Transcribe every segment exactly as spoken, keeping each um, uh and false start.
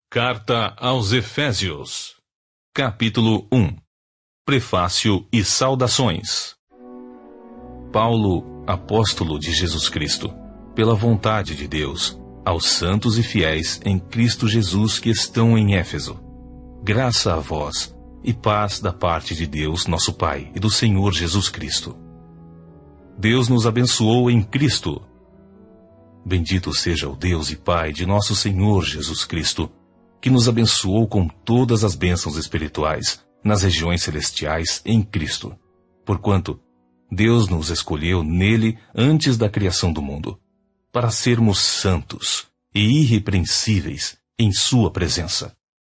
Carta aos Efésios, capítulo um. Prefácio e saudações. Paulo, apóstolo de Jesus Cristo, pela vontade de Deus, aos santos e fiéis em Cristo Jesus que estão em Éfeso. Graça a vós e paz da parte de Deus, nosso Pai, e do Senhor Jesus Cristo. Deus nos abençoou em Cristo. Bendito seja o Deus e Pai de nosso Senhor Jesus Cristo, que nos abençoou com todas as bênçãos espirituais nas regiões celestiais em Cristo, porquanto Deus nos escolheu nele antes da criação do mundo, para sermos santos e irrepreensíveis em sua presença.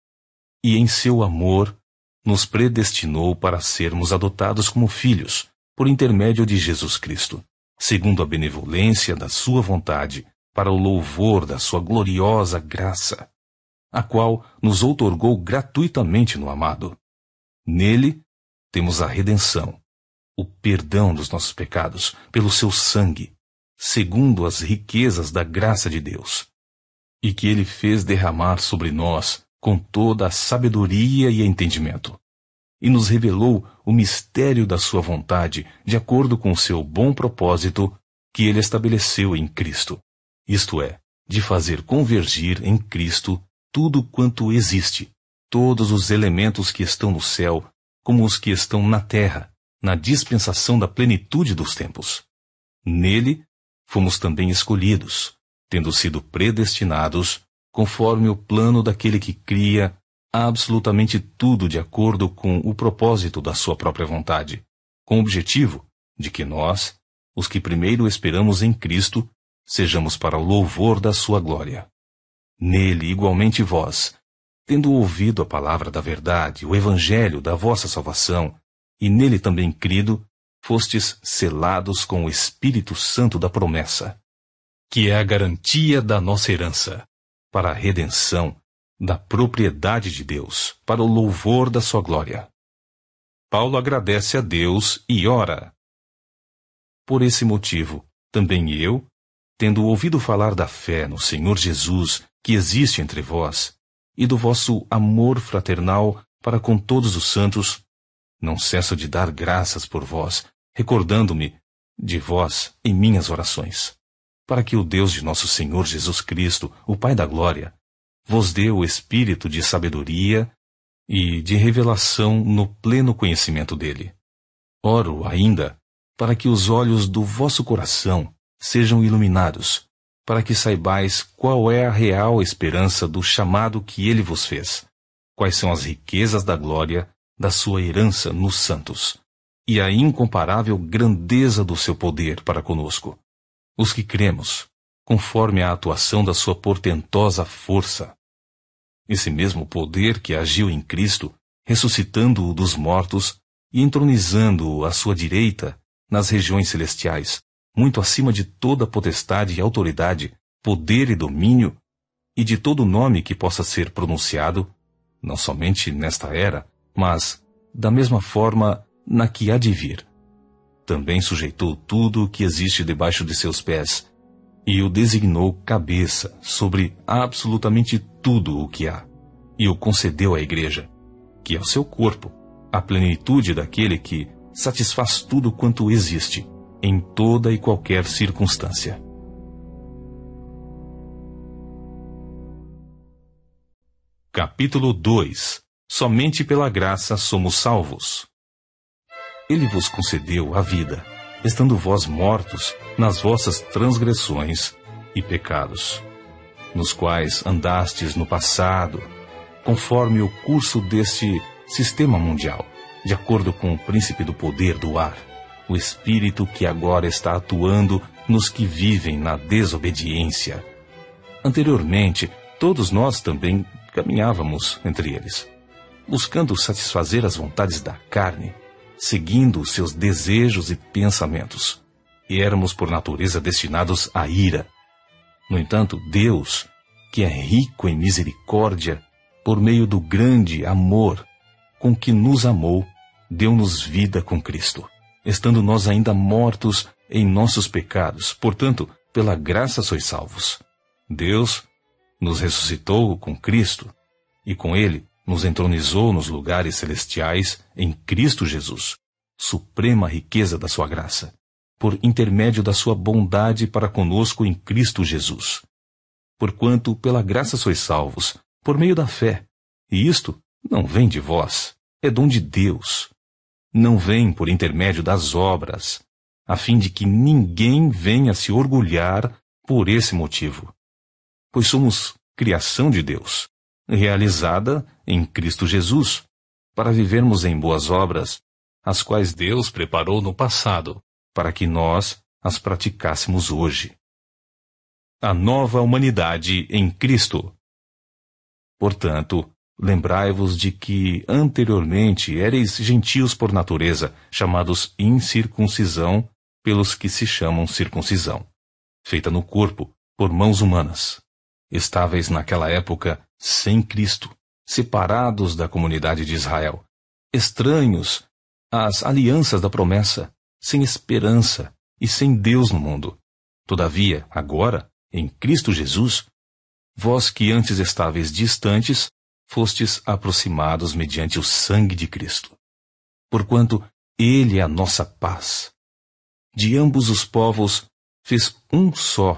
E em seu amor nos predestinou para sermos adotados como filhos, por intermédio de Jesus Cristo, segundo a benevolência da sua vontade, para o louvor da sua gloriosa graça, a qual nos outorgou gratuitamente no amado. Nele temos a redenção, o perdão dos nossos pecados, pelo seu sangue, segundo as riquezas da graça de Deus, e que ele fez derramar sobre nós com toda a sabedoria e entendimento, e nos revelou o mistério da sua vontade, de acordo com o seu bom propósito que ele estabeleceu em Cristo, isto é, de fazer convergir em Cristo tudo quanto existe, todos os elementos que estão no céu, como os que estão na terra, na dispensação da plenitude dos tempos. Nele fomos também escolhidos, tendo sido predestinados, conforme o plano daquele que cria absolutamente tudo de acordo com o propósito da sua própria vontade, com o objetivo de que nós, os que primeiro esperamos em Cristo, sejamos para o louvor da sua glória. Nele, igualmente vós, tendo ouvido a palavra da verdade, o evangelho da vossa salvação, e nele também crido, fostes selados com o Espírito Santo da promessa, que é a garantia da nossa herança, para a redenção da propriedade de Deus, para o louvor da sua glória. Paulo agradece a Deus e ora. Por esse motivo, também eu, tendo ouvido falar da fé no Senhor Jesus que existe entre vós, e do vosso amor fraternal para com todos os santos, não cesso de dar graças por vós, recordando-me de vós em minhas orações, para que o Deus de nosso Senhor Jesus Cristo, o Pai da glória, vos dê o espírito de sabedoria e de revelação no pleno conhecimento dele. Oro ainda para que os olhos do vosso coração sejam iluminados, para que saibais qual é a real esperança do chamado que ele vos fez, quais são as riquezas da glória da sua herança nos santos, e a incomparável grandeza do seu poder para conosco, os que cremos, conforme a atuação da sua portentosa força. Esse mesmo poder que agiu em Cristo, ressuscitando-o dos mortos e entronizando-o à sua direita nas regiões celestiais, muito acima de toda potestade e autoridade, poder e domínio, e de todo nome que possa ser pronunciado, não somente nesta era, mas, da mesma forma, na que há de vir. Também sujeitou tudo o que existe debaixo de seus pés, e o designou cabeça sobre absolutamente tudo o que há, e o concedeu à Igreja, que é o seu corpo, a plenitude daquele que satisfaz tudo quanto existe, em toda e qualquer circunstância. Capítulo dois. Somente pela graça somos salvos. Ele vos concedeu a vida, estando vós mortos nas vossas transgressões e pecados, nos quais andastes no passado, conforme o curso deste sistema mundial, de acordo com o príncipe do poder do ar, o Espírito que agora está atuando nos que vivem na desobediência. Anteriormente, todos nós também caminhávamos entre eles, buscando satisfazer as vontades da carne, seguindo os seus desejos e pensamentos, e éramos por natureza destinados à ira. No entanto, Deus, que é rico em misericórdia, por meio do grande amor com que nos amou, deu-nos vida com Cristo, estando nós ainda mortos em nossos pecados. Portanto, pela graça sois salvos. Deus nos ressuscitou com Cristo e com ele nos entronizou nos lugares celestiais em Cristo Jesus, suprema riqueza da sua graça, por intermédio da sua bondade para conosco em Cristo Jesus. Porquanto pela graça sois salvos, por meio da fé, e isto não vem de vós, é dom de Deus. Não vem por intermédio das obras, a fim de que ninguém venha se orgulhar por esse motivo. Pois somos criação de Deus, realizada em Cristo Jesus, para vivermos em boas obras, as quais Deus preparou no passado, para que nós as praticássemos hoje. A nova humanidade em Cristo. Portanto, lembrai-vos de que anteriormente éreis gentios por natureza, chamados incircuncisão pelos que se chamam circuncisão, feita no corpo por mãos humanas. Estáveis naquela época sem Cristo, separados da comunidade de Israel, estranhos às alianças da promessa, sem esperança e sem Deus no mundo. Todavia, agora, em Cristo Jesus, vós que antes estáveis distantes, fostes aproximados mediante o sangue de Cristo. Porquanto Ele é a nossa paz. De ambos os povos fez um só,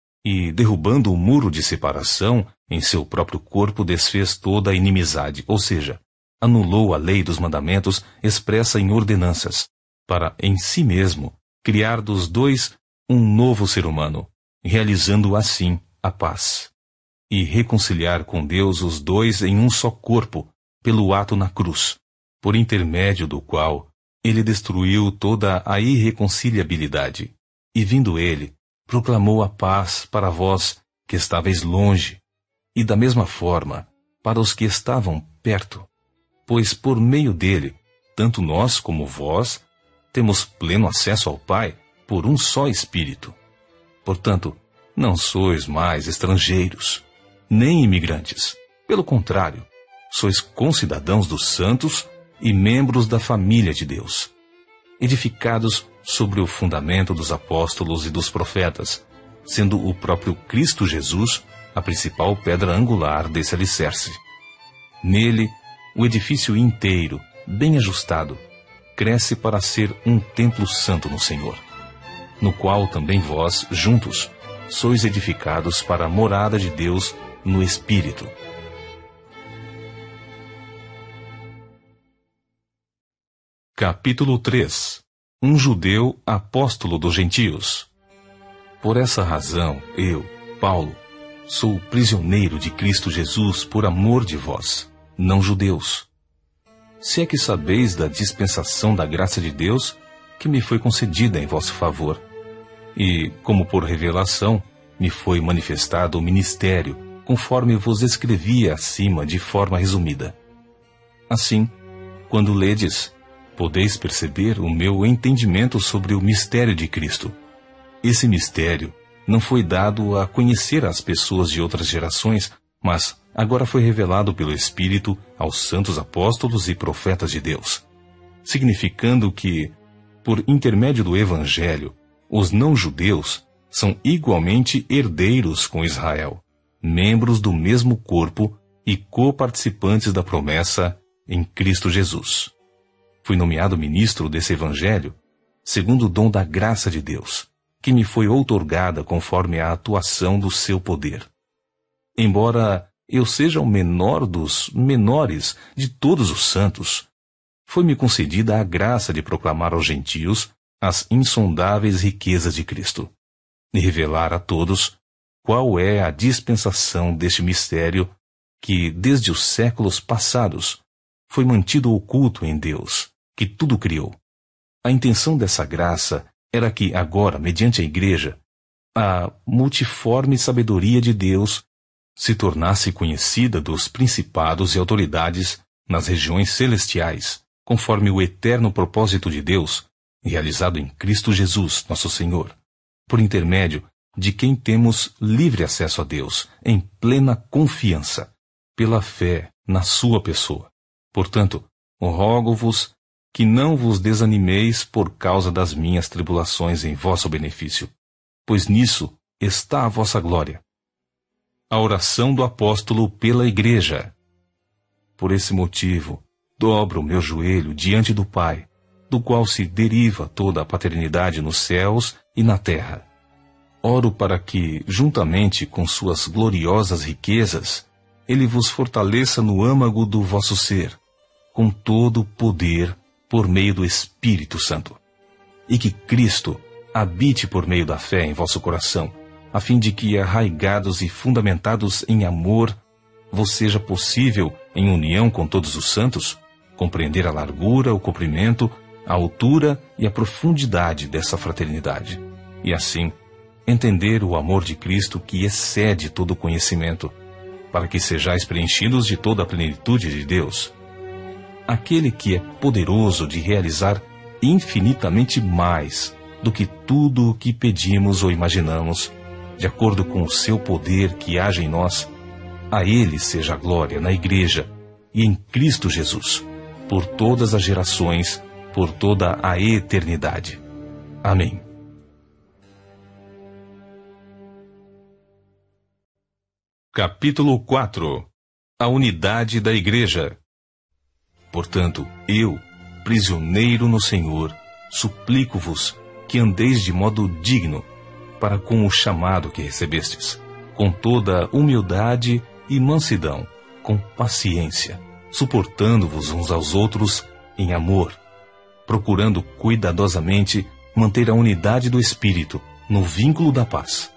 e, derrubando o muro de separação, em seu próprio corpo desfez toda a inimizade, ou seja, anulou a lei dos mandamentos expressa em ordenanças, para, em si mesmo, criar dos dois um novo ser humano, realizando assim a paz, e reconciliar com Deus os dois em um só corpo, pelo ato na cruz, por intermédio do qual ele destruiu toda a irreconciliabilidade, e vindo ele, proclamou a paz para vós que estáveis longe, e da mesma forma para os que estavam perto, pois por meio dele, tanto nós como vós, temos pleno acesso ao Pai por um só Espírito. Portanto, não sois mais estrangeiros, nem imigrantes. Pelo contrário, sois concidadãos dos santos e membros da família de Deus, edificados sobre o fundamento dos apóstolos e dos profetas, sendo o próprio Cristo Jesus a principal pedra angular desse alicerce. Nele, o edifício inteiro, bem ajustado, cresce para ser um templo santo no Senhor, no qual também vós, juntos, sois edificados para a morada de Deus no Espírito. Capítulo três. Um judeu apóstolo dos gentios. Por essa razão, eu, Paulo, sou prisioneiro de Cristo Jesus por amor de vós, não judeus. Se é que sabeis da dispensação da graça de Deus que me foi concedida em vosso favor, e, como por revelação, me foi manifestado o ministério, conforme vos escrevi acima de forma resumida. Assim, quando ledes, podeis perceber o meu entendimento sobre o mistério de Cristo. Esse mistério não foi dado a conhecer às pessoas de outras gerações, mas agora foi revelado pelo Espírito aos santos apóstolos e profetas de Deus, significando que, por intermédio do Evangelho, os não-judeus são igualmente herdeiros com Israel, membros do mesmo corpo e coparticipantes da promessa em Cristo Jesus. Fui nomeado ministro desse Evangelho, segundo o dom da graça de Deus, que me foi outorgada conforme a atuação do seu poder. Embora eu seja o menor dos menores de todos os santos, foi-me concedida a graça de proclamar aos gentios as insondáveis riquezas de Cristo, e revelar a todos qual é a dispensação deste mistério que, desde os séculos passados, foi mantido oculto em Deus, que tudo criou. A intenção dessa graça era que agora, mediante a Igreja, a multiforme sabedoria de Deus se tornasse conhecida dos principados e autoridades nas regiões celestiais, conforme o eterno propósito de Deus, realizado em Cristo Jesus, nosso Senhor, por intermédio de quem temos livre acesso a Deus, em plena confiança, pela fé na sua pessoa. Portanto, rogo-vos que não vos desanimeis por causa das minhas tribulações em vosso benefício, pois nisso está a vossa glória. A oração do apóstolo pela Igreja. por esse motivo, dobro o meu joelho diante do Pai, do qual se deriva toda a paternidade nos céus e na terra. Oro para que, juntamente com suas gloriosas riquezas, Ele vos fortaleça no âmago do vosso ser, com todo o poder por meio do Espírito Santo. E que Cristo habite por meio da fé em vosso coração, a fim de que, arraigados e fundamentados em amor, vos seja possível, em união com todos os santos, compreender a largura, o comprimento, a altura e a profundidade dessa fraternidade, e assim entender o amor de Cristo que excede todo o conhecimento, para que sejais preenchidos de toda a plenitude de Deus. Aquele que é poderoso de realizar infinitamente mais do que tudo o que pedimos ou imaginamos, de acordo com o seu poder que age em nós, a Ele seja a glória na Igreja e em Cristo Jesus, por todas as gerações, por toda a eternidade. Amém. Capítulo quatro. A unidade da Igreja. Portanto, eu, prisioneiro no Senhor, suplico-vos que andeis de modo digno para com o chamado que recebestes, com toda humildade e mansidão, com paciência, suportando-vos uns aos outros em amor, procurando cuidadosamente manter a unidade do Espírito no vínculo da paz.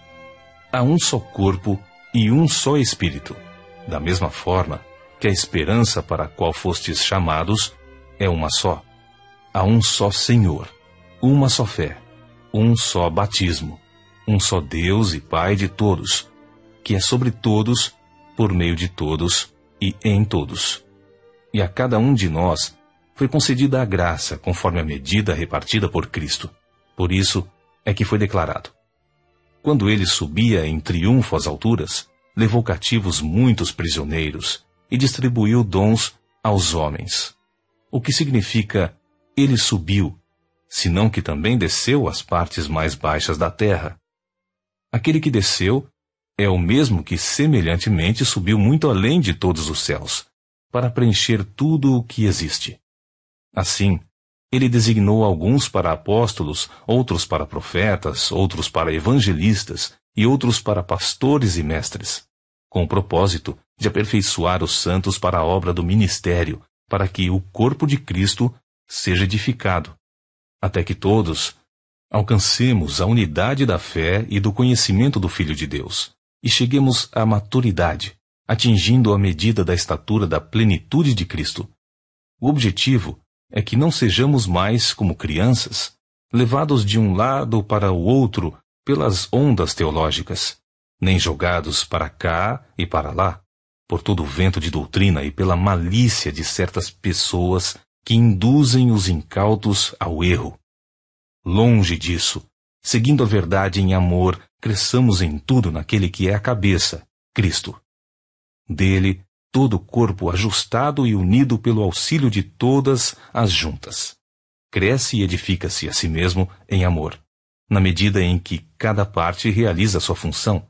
Há um só corpo e um só Espírito, da mesma forma que a esperança para a qual fostes chamados é uma só. Há um só Senhor, uma só fé, um só batismo, um só Deus e Pai de todos, que é sobre todos, por meio de todos e em todos. E a cada um de nós foi concedida a graça conforme a medida repartida por Cristo. Por isso é que foi declarado: quando ele subia em triunfo às alturas, levou cativos muitos prisioneiros e distribuiu dons aos homens. O que significa, ele subiu, senão que também desceu às partes mais baixas da terra. Aquele que desceu é o mesmo que semelhantemente subiu muito além de todos os céus, para preencher tudo o que existe. Assim, ele designou alguns para apóstolos, outros para profetas, outros para evangelistas e outros para pastores e mestres, com o propósito de aperfeiçoar os santos para a obra do ministério, para que o corpo de Cristo seja edificado, até que todos alcancemos a unidade da fé e do conhecimento do Filho de Deus, e cheguemos à maturidade, atingindo a medida da estatura da plenitude de Cristo. O objetivo é que não sejamos mais como crianças, levados de um lado para o outro pelas ondas teológicas, nem jogados para cá e para lá, por todo o vento de doutrina e pela malícia de certas pessoas que induzem os incautos ao erro. Longe disso, seguindo a verdade em amor, cresçamos em tudo naquele que é a cabeça, Cristo. Dele, todo o corpo ajustado e unido pelo auxílio de todas as juntas, cresce e edifica-se a si mesmo em amor, na medida em que cada parte realiza sua função.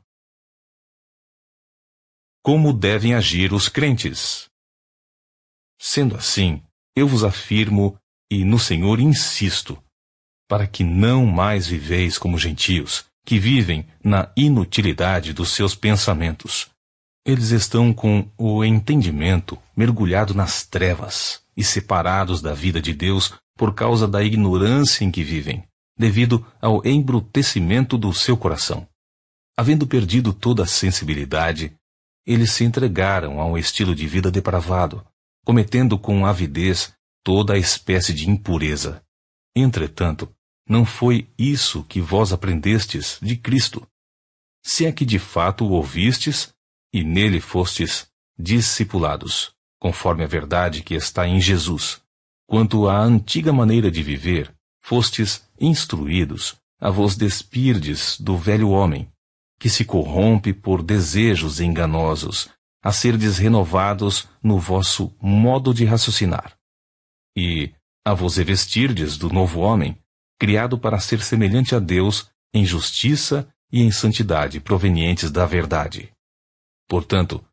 Como devem agir os crentes? Sendo assim, eu vos afirmo e no Senhor insisto, para que não mais viveis como gentios, que vivem na inutilidade dos seus pensamentos. Eles estão com o entendimento mergulhado nas trevas e separados da vida de Deus por causa da ignorância em que vivem, devido ao embrutecimento do seu coração. Havendo perdido toda a sensibilidade, eles se entregaram a um estilo de vida depravado, cometendo com avidez toda a espécie de impureza. Entretanto, não foi isso que vós aprendestes de Cristo, se é que de fato o ouvistes e nele fostes discipulados, conforme a verdade que está em Jesus. Quanto à antiga maneira de viver, fostes instruídos a vos despirdes do velho homem, que se corrompe por desejos enganosos, a serdes renovados no vosso modo de raciocinar, e a vos revestirdes do novo homem, criado para ser semelhante a Deus em justiça e em santidade provenientes da verdade. Portanto,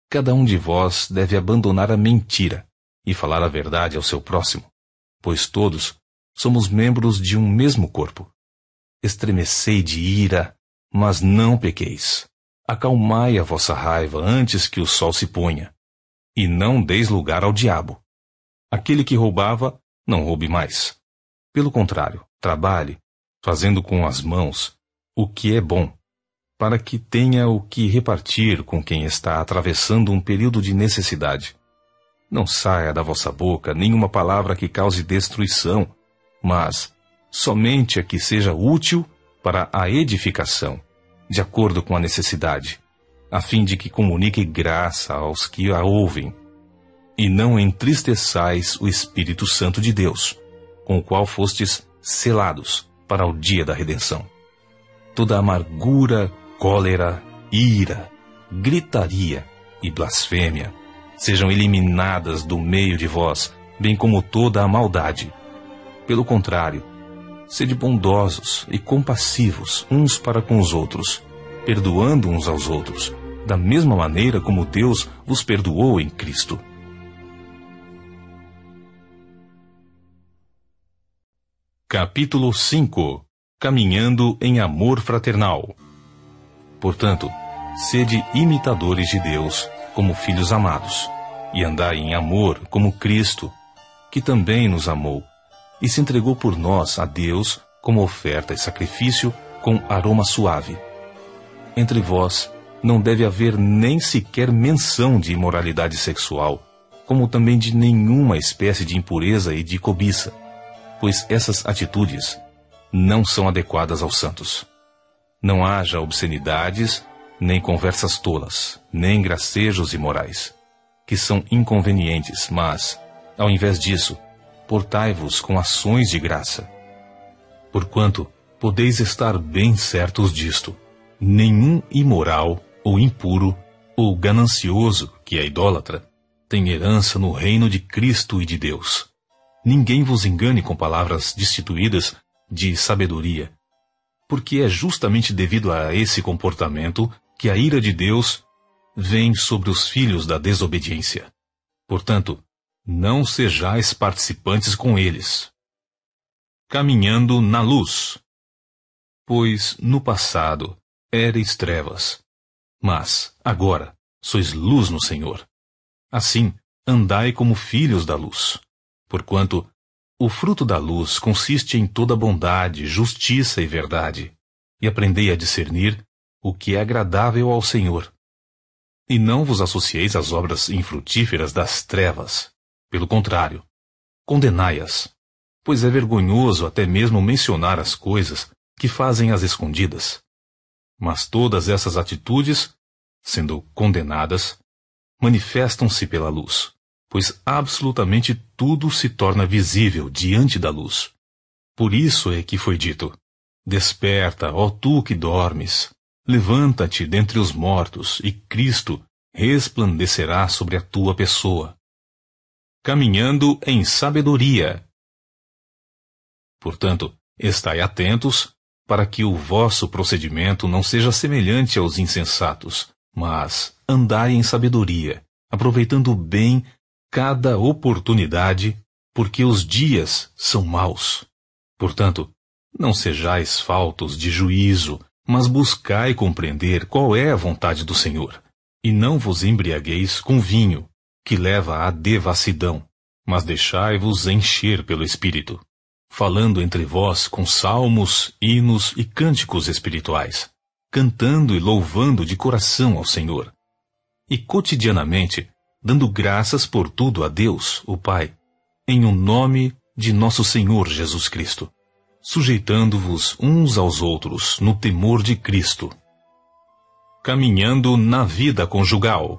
cada um de vós deve abandonar a mentira e falar a verdade ao seu próximo, pois todos somos membros de um mesmo corpo. Estremecei de ira, mas não pequeis. Acalmai a vossa raiva antes que o sol se ponha, e não deis lugar ao diabo. Aquele que roubava, não roube mais. Pelo contrário, trabalhe, fazendo com as mãos o que é bom, para que tenha o que repartir com quem está atravessando um período de necessidade. Não saia da vossa boca nenhuma palavra que cause destruição, mas somente a que seja útil para a edificação, de acordo com a necessidade, a fim de que comunique graça aos que a ouvem. E não entristeçais o Espírito Santo de Deus, com o qual fostes selados para o dia da redenção. Toda amargura, cólera, ira, gritaria e blasfêmia sejam eliminadas do meio de vós, bem como toda a maldade. Pelo contrário, sede bondosos e compassivos uns para com os outros, perdoando uns aos outros, da mesma maneira como Deus vos perdoou em Cristo. Capítulo cinco. Caminhando em amor fraternal. Portanto, sede imitadores de Deus, como filhos amados, e andai em amor como Cristo, que também nos amou, e se entregou por nós a Deus como oferta e sacrifício com aroma suave. Entre vós não deve haver nem sequer menção de imoralidade sexual, como também de nenhuma espécie de impureza e de cobiça, pois essas atitudes não são adequadas aos santos. Não haja obscenidades, nem conversas tolas, nem gracejos imorais, que são inconvenientes, mas, ao invés disso, portai-vos com ações de graça. Porquanto, podeis estar bem certos disto: nenhum imoral, ou impuro, ou ganancioso, que é idólatra, tem herança no reino de Cristo e de Deus. Ninguém vos engane com palavras destituídas de sabedoria, porque é justamente devido a esse comportamento que a ira de Deus vem sobre os filhos da desobediência. Portanto, não sejais participantes com eles. Caminhando na luz. Pois no passado éreis trevas, mas agora sois luz no Senhor. Assim, andai como filhos da luz. Porquanto o fruto da luz consiste em toda bondade, justiça e verdade, e aprendei a discernir o que é agradável ao Senhor. E não vos associeis às obras infrutíferas das trevas. Pelo contrário, condenai-as, pois é vergonhoso até mesmo mencionar as coisas que fazem às escondidas. Mas todas essas atitudes, sendo condenadas, manifestam-se pela luz, pois absolutamente tudo se torna visível diante da luz. Por isso é que foi dito: desperta, ó tu que dormes, levanta-te dentre os mortos, e Cristo resplandecerá sobre a tua pessoa. Caminhando em sabedoria. Portanto, estai atentos, para que o vosso procedimento não seja semelhante aos insensatos, mas andai em sabedoria, aproveitando bem cada oportunidade, porque os dias são maus. Portanto, não sejais faltos de juízo, mas buscai compreender qual é a vontade do Senhor. E não vos embriagueis com vinho, que leva à devassidão, mas deixai-vos encher pelo Espírito, falando entre vós com salmos, hinos e cânticos espirituais, cantando e louvando de coração ao Senhor. E cotidianamente, dando graças por tudo a Deus, o Pai, em o nome de nosso Senhor Jesus Cristo, sujeitando-vos uns aos outros no temor de Cristo. Caminhando na vida conjugal.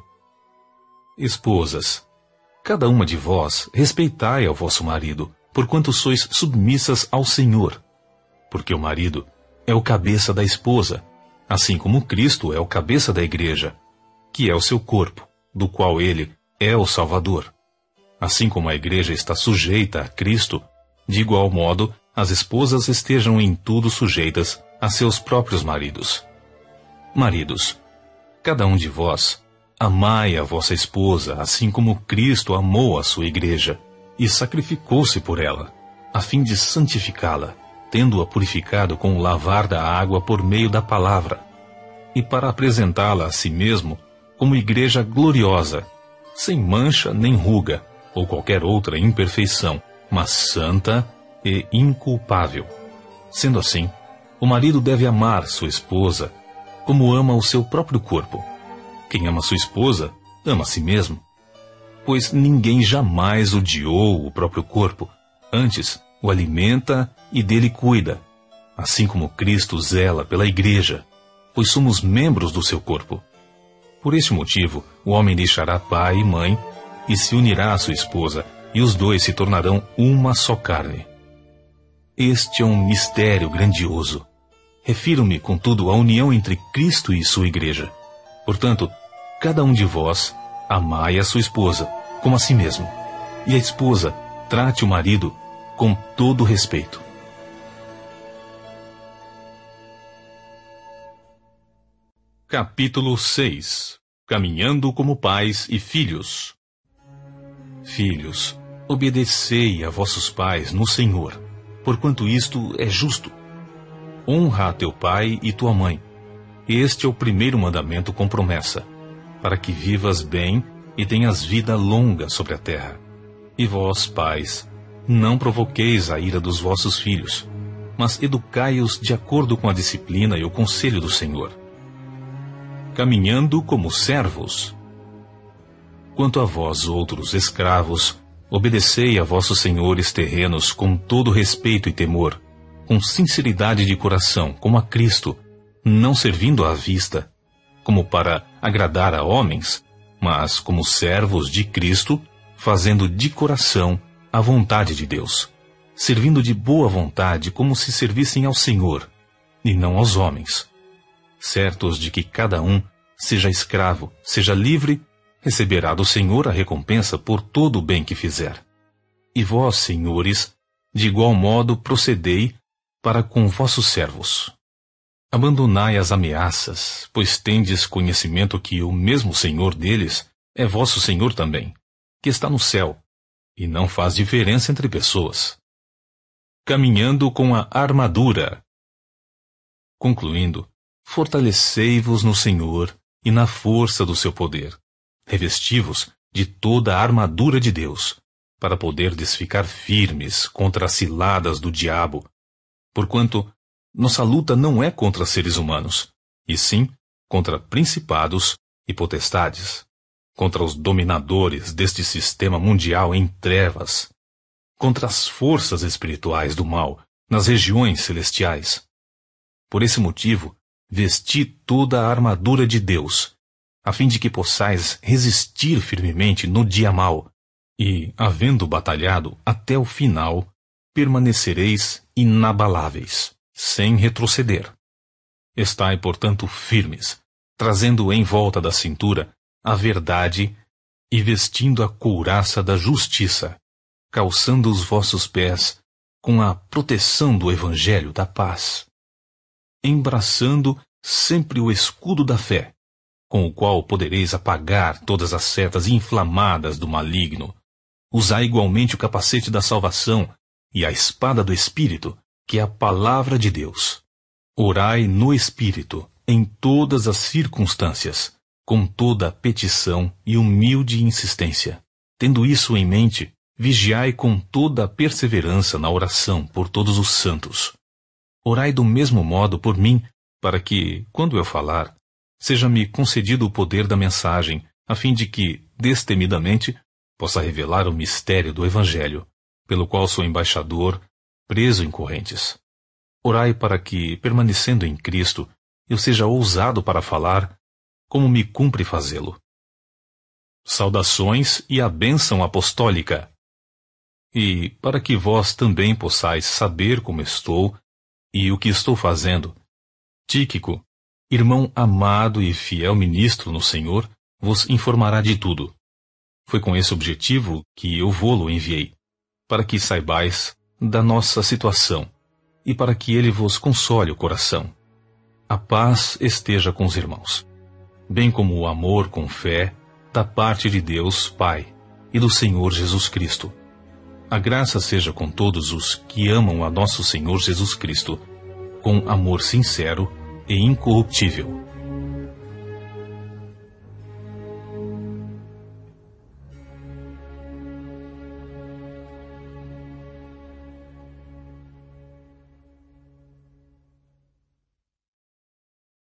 Esposas, cada uma de vós respeitai ao vosso marido, porquanto sois submissas ao Senhor, porque o marido é o cabeça da esposa, assim como Cristo é o cabeça da igreja, que é o seu corpo, do qual ele é o Salvador. Assim como a igreja está sujeita a Cristo, de igual modo, as esposas estejam em tudo sujeitas a seus próprios maridos. Maridos, cada um de vós Amai a vossa esposa, assim como Cristo amou a sua igreja, e sacrificou-se por ela, a fim de santificá-la, tendo-a purificado com o lavar da água por meio da palavra, e para apresentá-la a si mesmo como igreja gloriosa, sem mancha nem ruga, ou qualquer outra imperfeição, mas santa e inculpável. Sendo assim, o marido deve amar sua esposa como ama o seu próprio corpo. Quem ama sua esposa, ama a si mesmo. Pois ninguém jamais odiou o próprio corpo, antes o alimenta e dele cuida, assim como Cristo zela pela igreja, pois somos membros do seu corpo. Por este motivo, o homem deixará pai e mãe e se unirá à sua esposa, e os dois se tornarão uma só carne. Este é um mistério grandioso. Refiro-me, contudo, à união entre Cristo e sua igreja. Portanto, cada um de vós amai a sua esposa, como a si mesmo, e a esposa trate o marido com todo respeito. Capítulo seis. Caminhando como pais e filhos. Filhos, obedecei a vossos pais no Senhor, porquanto isto é justo. Honra a teu pai e tua mãe. Este é o primeiro mandamento com promessa, para que vivas bem e tenhas vida longa sobre a terra. E vós, pais, não provoqueis a ira dos vossos filhos, mas educai-os de acordo com a disciplina e o conselho do Senhor. Caminhando como servos. Quanto a vós, outros escravos, obedecei a vossos senhores terrenos com todo respeito e temor, com sinceridade de coração, como a Cristo, não servindo à vista, como para agradar a homens, mas como servos de Cristo, fazendo de coração a vontade de Deus, servindo de boa vontade como se servissem ao Senhor, e não aos homens, certos de que cada um, seja escravo, seja livre, receberá do Senhor a recompensa por todo o bem que fizer. E vós, senhores, de igual modo procedei para com vossos servos. Abandonai as ameaças, pois tendes conhecimento que o mesmo Senhor deles é vosso Senhor também, que está no céu, e não faz diferença entre pessoas. Caminhando com a armadura. Concluindo, fortalecei-vos no Senhor e na força do seu poder. Revesti-vos de toda a armadura de Deus, para poderdes ficar firmes contra as ciladas do diabo, porquanto nossa luta não é contra seres humanos, e sim contra principados e potestades, contra os dominadores deste sistema mundial em trevas, contra as forças espirituais do mal nas regiões celestiais. Por esse motivo, vesti toda a armadura de Deus, a fim de que possais resistir firmemente no dia mau, e, havendo batalhado até o final, permanecereis inabaláveis, sem retroceder. Estai, portanto, firmes, trazendo em volta da cintura a verdade e vestindo a couraça da justiça, calçando os vossos pés com a proteção do Evangelho da paz, embraçando sempre o escudo da fé, com o qual podereis apagar todas as setas inflamadas do maligno. Usai igualmente o capacete da salvação e a espada do Espírito, que é a palavra de Deus. Orai no Espírito, em todas as circunstâncias, com toda a petição e humilde insistência. Tendo isso em mente, vigiai com toda a perseverança na oração por todos os santos. Orai do mesmo modo por mim, para que, quando eu falar, seja-me concedido o poder da mensagem, a fim de que, destemidamente, possa revelar o mistério do Evangelho, pelo qual sou embaixador, preso em correntes. Orai para que, permanecendo em Cristo, eu seja ousado para falar, como me cumpre fazê-lo. Saudações e a bênção apostólica. E, para que vós também possais saber como estou e o que estou fazendo, Tíquico, irmão amado e fiel ministro no Senhor, vos informará de tudo. Foi com esse objetivo que eu vô-lo enviei, para que saibais da nossa situação e para que ele vos console o coração. A paz esteja com os irmãos. bem como o amor com fé da parte de Deus Pai e do Senhor Jesus Cristo. A graça seja com todos os que amam a nosso Senhor Jesus Cristo, com amor sincero e incorruptível.